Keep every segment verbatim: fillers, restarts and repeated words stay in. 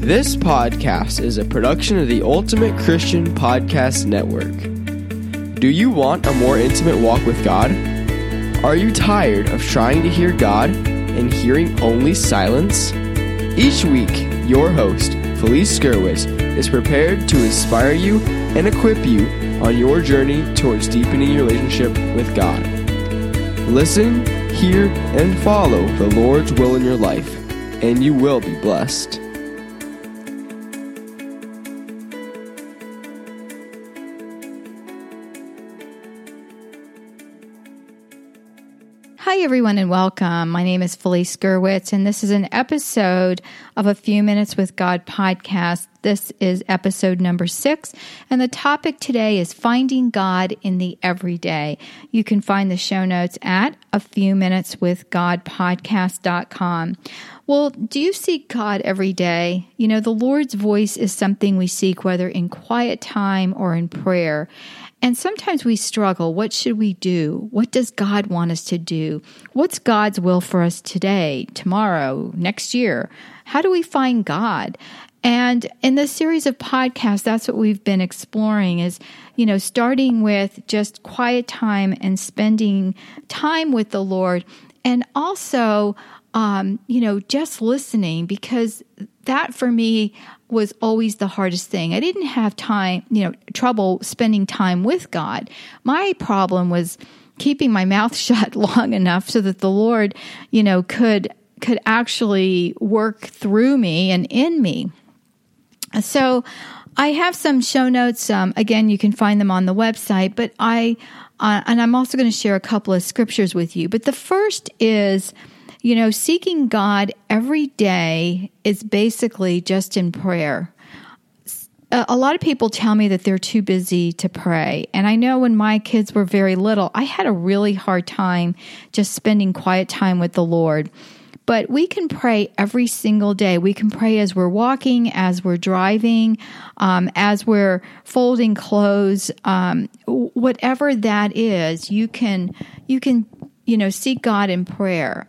This podcast is a production of the Ultimate Christian Podcast Network. Do you want a more intimate walk with God? Are you tired of trying to hear God and hearing only silence? Each week, your host, Felice Skirwitz, is prepared to inspire you and equip you on your journey towards deepening your relationship with God. Listen, hear, and follow the Lord's will in your life, and you will be blessed. Hi, everyone, and welcome. My name is Felice Skirwitz, and this is an episode of A Few Minutes with God podcast. This is episode number six, and the topic today is finding God in the everyday. You can find the show notes at a few minutes with god podcast dot com. Well, do you seek God every day? You know, the Lord's voice is something we seek, whether in quiet time or in prayer. And sometimes we struggle. What should we do? What does God want us to do? What's God's will for us today, tomorrow, next year? How do we find God? And in this series of podcasts, that's what we've been exploring is, you know, starting with just quiet time and spending time with the Lord, and also, um, you know, just listening, because that for me was always the hardest thing. I didn't have time, you know, trouble spending time with God. My problem was keeping my mouth shut long enough so that the Lord, you know, could could actually work through me and in me. So I have some show notes. Um, again, you can find them on the website, but I, uh, and I'm also going to share a couple of scriptures with you. But the first is, you know, seeking God every day is basically just in prayer. A lot of people tell me that they're too busy to pray. And I know when my kids were very little, I had a really hard time just spending quiet time with the Lord. But we can pray every single day. We can pray as we're walking, as we're driving, um, as we're folding clothes, um, whatever that is. You can, you can, you know, seek God in prayer.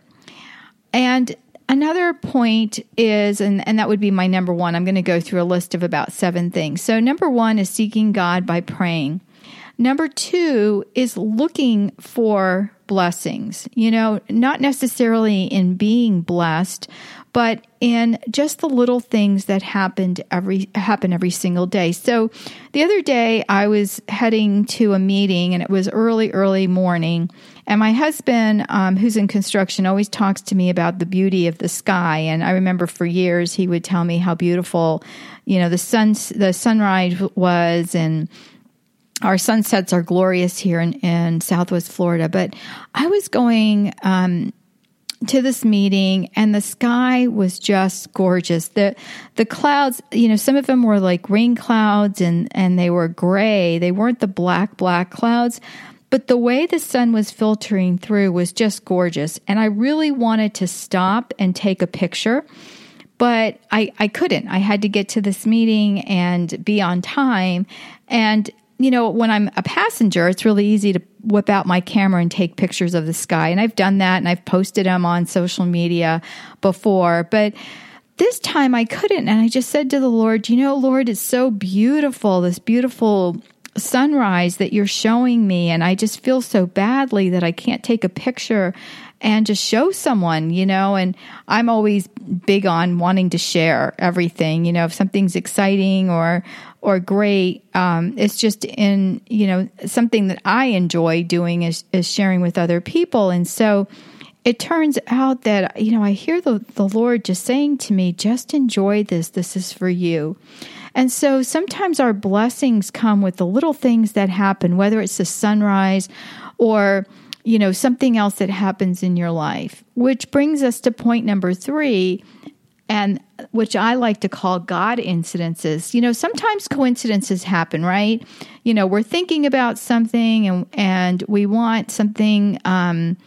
And another point is, and, and that would be my number one, I'm going to go through a list of about seven things. So number one is seeking God by praying. Number two is looking for blessings, you know, not necessarily in being blessed, but in just the little things that happened every happen every single day. So the other day I was heading to a meeting, and it was early, early morning. And my husband, um, who's in construction, always talks to me about the beauty of the sky. And I remember for years he would tell me how beautiful, you know, the sun, the sunrise was, and our sunsets are glorious here in, in Southwest Florida. But I was going um, to this meeting, and the sky was just gorgeous. The the clouds, you know, some of them were like rain clouds, and, and they were gray. They weren't the black, black clouds. But the way the sun was filtering through was just gorgeous. And I really wanted to stop and take a picture, but I, I couldn't. I had to get to this meeting and be on time. And you know, when I'm a passenger, it's really easy to whip out my camera and take pictures of the sky. And I've done that, and I've posted them on social media before. But this time I couldn't. And I just said to the Lord, you know, Lord, it's so beautiful, this beautiful sunrise that you're showing me. And I just feel so badly that I can't take a picture and just show someone, you know, and I'm always big on wanting to share everything, you know, if something's exciting or or great, um, it's just in, you know, something that I enjoy doing is, is sharing with other people. And so it turns out that, you know, I hear the, the Lord just saying to me, just enjoy this. This is for you. And so sometimes our blessings come with the little things that happen, whether it's the sunrise or, you know, something else that happens in your life, which brings us to point number three, and which I like to call God incidences. You know, sometimes coincidences happen, right? You know, we're thinking about something and and we want something um,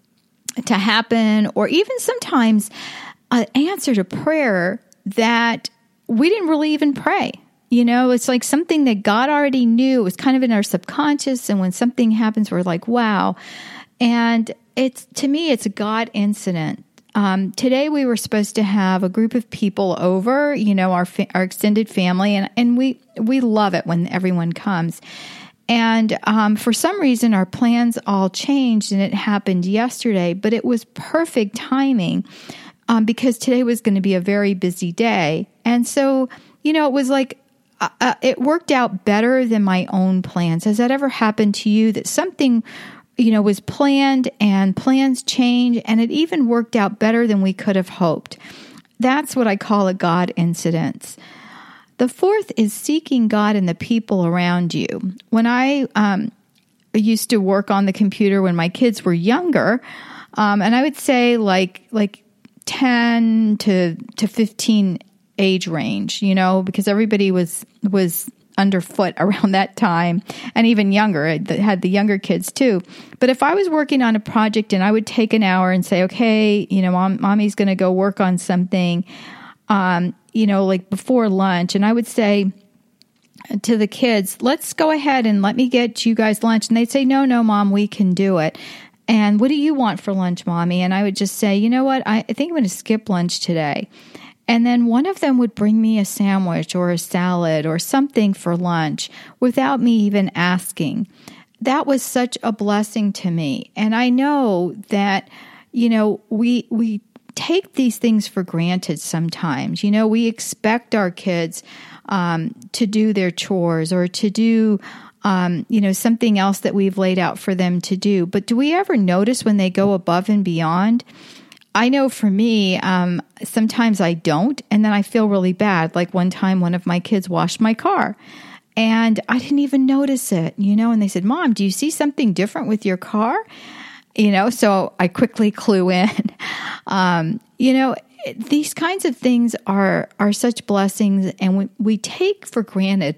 to happen, or even sometimes an answer to prayer that we didn't really even pray. You know, it's like something that God already knew. It was kind of in our subconscious, and when something happens, we're like, wow. And it's, to me, it's a God incident. um, today we were supposed to have a group of people over, you know, our fa- our extended family, and, and we, we love it when everyone comes. And um, for some reason, our plans all changed, and it happened yesterday, but it was perfect timing um, because today was going to be a very busy day. And so, you know, it was like, uh, it worked out better than my own plans. Has that ever happened to you, that something, you know, was planned and plans change, and it even worked out better than we could have hoped? That's what I call a God incident. The fourth is seeking God and the people around you. When I um, used to work on the computer when my kids were younger, um, and I would say like like ten to to fifteen age range, you know, because everybody was was underfoot around that time, and even younger. I had the younger kids too. But if I was working on a project and I would take an hour and say, okay, you know, mom, mommy's going to go work on something, um, you know, like before lunch, and I would say to the kids, let's go ahead and let me get you guys lunch. And they'd say, no, no, Mom, we can do it. And what do you want for lunch, Mommy? And I would just say, you know what, I, I think I'm going to skip lunch today. And then one of them would bring me a sandwich or a salad or something for lunch without me even asking. That was such a blessing to me. And I know that, you know, we we take these things for granted sometimes. You know, we expect our kids um, to do their chores or to do, um, you know, something else that we've laid out for them to do. But do we ever notice when they go above and beyond? I know for me, um, sometimes I don't, and then I feel really bad. Like one time, one of my kids washed my car, and I didn't even notice it, you know, and they said, Mom, do you see something different with your car? You know, so I quickly clue in. Um, you know, these kinds of things are are such blessings, and we, we take for granted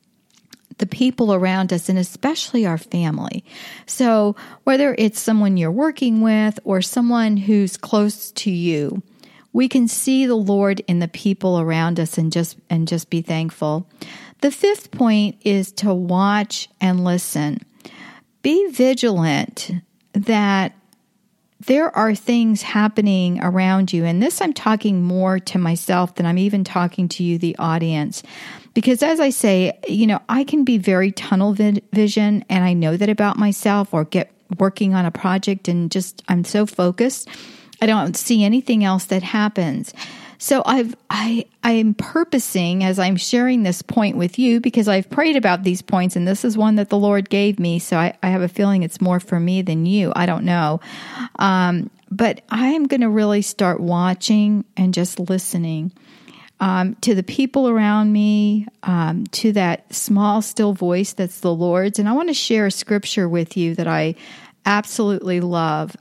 the people around us, and especially our family. So whether it's someone you're working with or someone who's close to you, we can see the Lord in the people around us and just and just be thankful. The fifth point is to watch and listen. Be vigilant that there are things happening around you. And this I'm talking more to myself than I'm even talking to you, the audience. Because as I say, you know, I can be very tunnel vision, and I know that about myself, or get working on a project and just, I'm so focused, I don't see anything else that happens. So I've, I, I'm purposing as I'm sharing this point with you, because I've prayed about these points, and this is one that the Lord gave me. So I, I have a feeling it's more for me than you. I don't know. Um, but I'm going to really start watching and just listening um, to the people around me, um, to that small, still voice that's the Lord's. And I want to share a scripture with you that I absolutely love.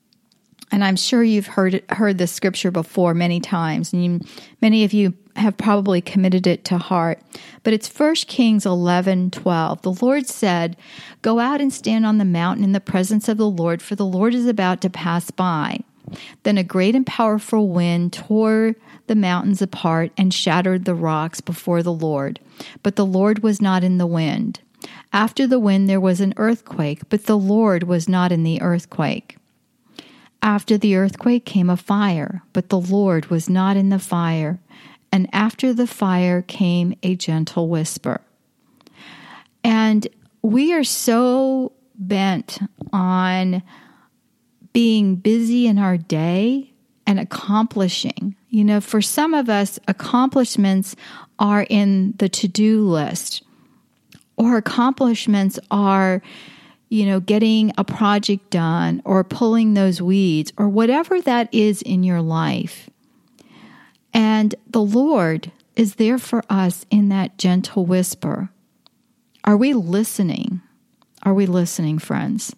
And I'm sure you've heard heard this scripture before many times, and you, many of you have probably committed it to heart. But it's First Kings eleven twelve. The Lord said, "Go out and stand on the mountain in the presence of the Lord, for the Lord is about to pass by." Then a great and powerful wind tore the mountains apart and shattered the rocks before the Lord. But the Lord was not in the wind. After the wind there was an earthquake, but the Lord was not in the earthquake. After the earthquake came a fire, but the Lord was not in the fire. And after the fire came a gentle whisper. And we are so bent on being busy in our day and accomplishing. You know, for some of us, accomplishments are in the to-do list, or accomplishments are, you know, getting a project done or pulling those weeds or whatever that is in your life. And the Lord is there for us in that gentle whisper. Are we listening? Are we listening, friends?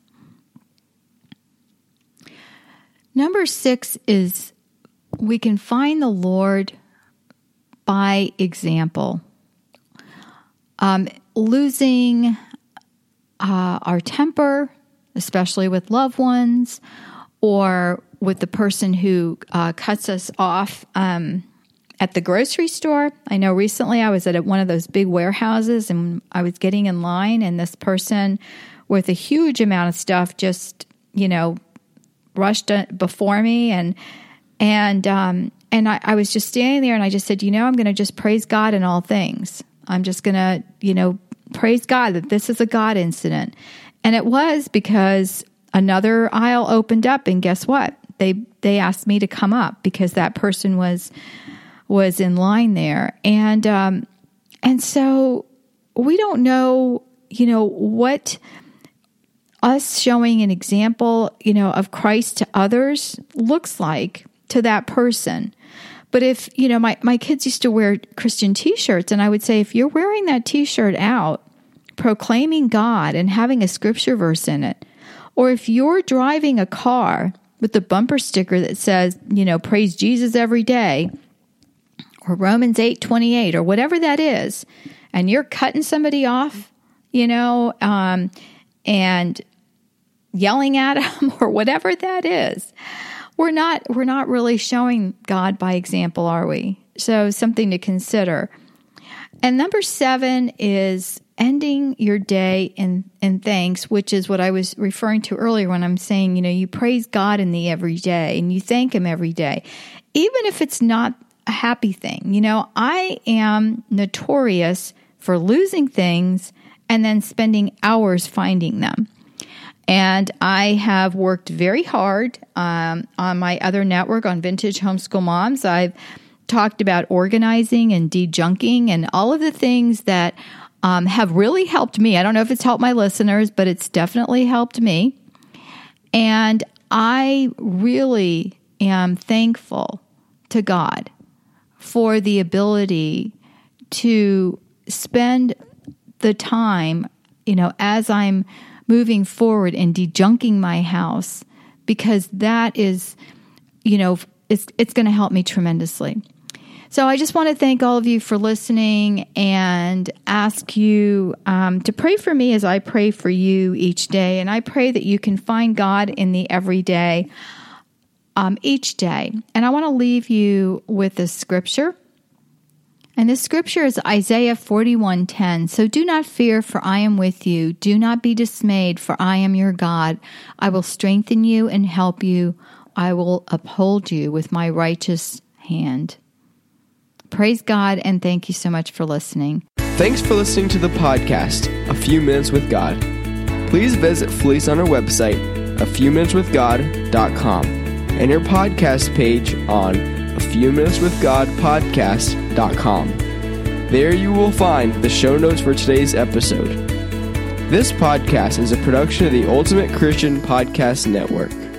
Number six is we can find the Lord by example. Um, losing Uh, our temper, especially with loved ones, or with the person who uh, cuts us off um, at the grocery store. I know recently I was at one of those big warehouses, and I was getting in line, and this person with a huge amount of stuff just, you know, rushed before me, and And um, and I, I was just standing there, and I just said, you know, I'm going to just praise God in all things. I'm just going to, you know, praise God that this is a God incident. And it was because another aisle opened up, and guess what? They they asked me to come up because that person was was in line there. And um, and so we don't know, you know, what us showing an example, you know, of Christ to others looks like to that person. But if, you know, my, my kids used to wear Christian t-shirts, and I would say, if you're wearing that t-shirt out, proclaiming God and having a scripture verse in it, or if you're driving a car with a bumper sticker that says, you know, praise Jesus every day, or Romans eight twenty-eight, or whatever that is, and you're cutting somebody off, you know, um, and yelling at them or whatever that is, we're not we're not really showing God by example, are we? So something to consider. And number seven is ending your day in, in thanks, which is what I was referring to earlier when I'm saying, you know, you praise God in the everyday and you thank Him every day, even if it's not a happy thing. You know, I am notorious for losing things and then spending hours finding them. And I have worked very hard um, on my other network, on Vintage Homeschool Moms. I've talked about organizing and de-junking and all of the things that um, have really helped me. I don't know if it's helped my listeners, but it's definitely helped me. And I really am thankful to God for the ability to spend the time, you know, as I'm moving forward and de-junking my house, because that is, you know, it's it's going to help me tremendously. So I just want to thank all of you for listening and ask you um, to pray for me as I pray for you each day. And I pray that you can find God in the everyday um, each day. And I want to leave you with a scripture. And this scripture is Isaiah forty-one ten. So do not fear, for I am with you. Do not be dismayed, for I am your God. I will strengthen you and help you. I will uphold you with my righteous hand. Praise God, and thank you so much for listening. Thanks for listening to the podcast, A Few Minutes with God. Please visit Felice on our website, a few minutes with god dot com, and your podcast page on a few minutes with god podcast dot com. There you will find the show notes for today's episode. This podcast is a production of the Ultimate Christian Podcast Network.